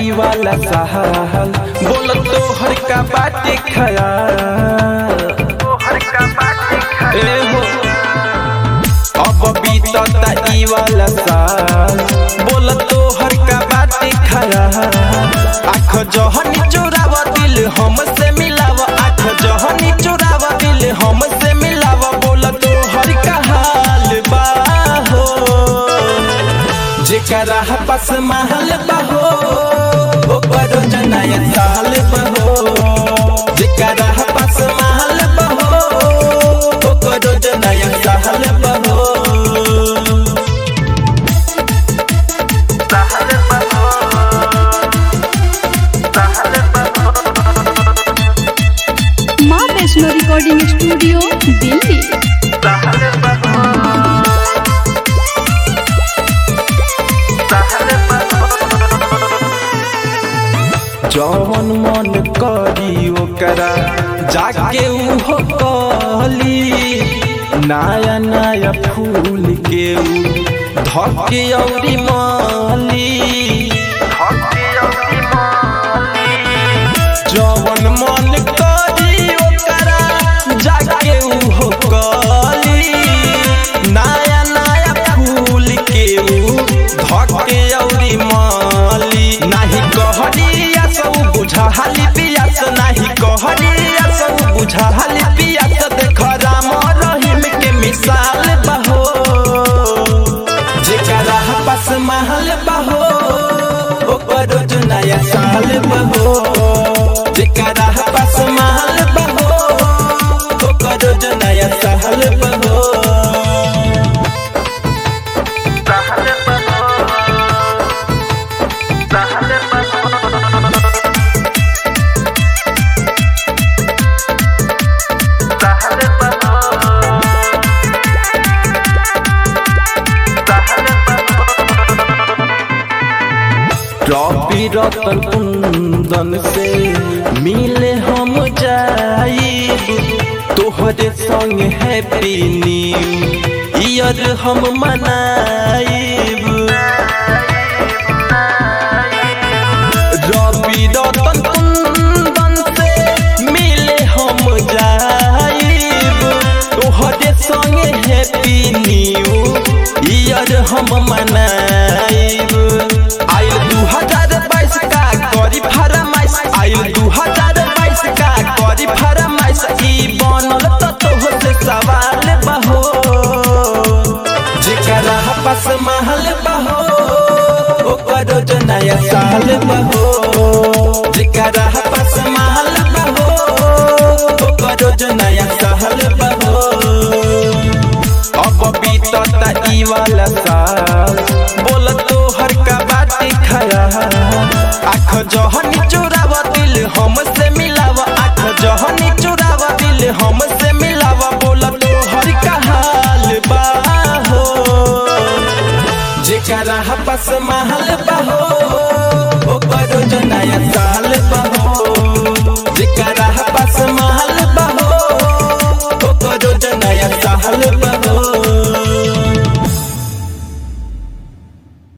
ई वाला साहल बोल तो हर का बाटे ख्याल ए हो अब बीतता ई वाला साल बोल तो हर का बाटे ख्याल आँख जहनी चोरावा दिल हमसे मिलावा आँख जहनी चोरावा दिल हमसे मिलावा बोल तो हर का हाल बा हो जेकरा पास महल बहो ओकरो जनाया साल बहो जेकरा पास महल बहो ओकरो जनाया साल बहो माँ वैष्णो रिकॉर्डिंग स्टूडियो दिल्ली। जौन मन करी ओकरा जाके उहो कहली नया नया फूल के धके औरी माली जौन मन करी ओकरा जाके उहो कहली नया नया फूल के धके औरी माली नाही कहलिया सब बुझा हाली पियास नाही कहलिया सब बुझा हाली पियास देख राम रहीम के मिसाल बहो जेकरा पास महल बहो ओकरो नया साल बहो जेकरा पास महल बहो ओकरो नया साल बहो रवि रतन कुंदन से मिले हम जाइब तोहरे संग हैप्पी न्यू ईयर हम मनाइब रवि रतन कुंदन से मिले हम जाइब तोहरे संग हैप्पी न्यू ईयर हम मनाइब आइल 2022 का करी फरमाइश आइल 2022 का करी फरमाइश ई बनल तो तोहसे सवाल बहो जेकरा पास महल बहो ओकरो नया साल बहो जेकरा पास महल बहो ओकरो नया साल बहो अब बीतता ई वाला साल बोल तो हर का बाटे ख्याल आँख जहनी चोरावा दिल हमसे मिलावा आँख जहनी चोरावा दिल हमसे मिलावा बोल तो हर का हाल बा हो जेकरा पास महल